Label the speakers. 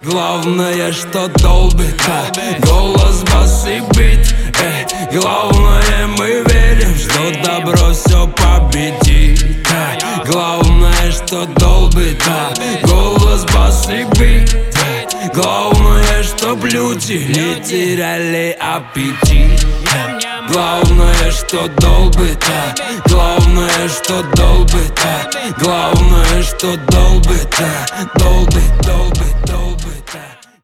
Speaker 1: Главное, что долбит, голос, бас и бит. Главное, мы верим, что добро все победит. Главное, что долбит, голос, бас и бит. Главное, чтоб люди не теряли аппетит. Главное, что долбит, главное, что долбит, главное, что долбит, долбит, долбит, долбит.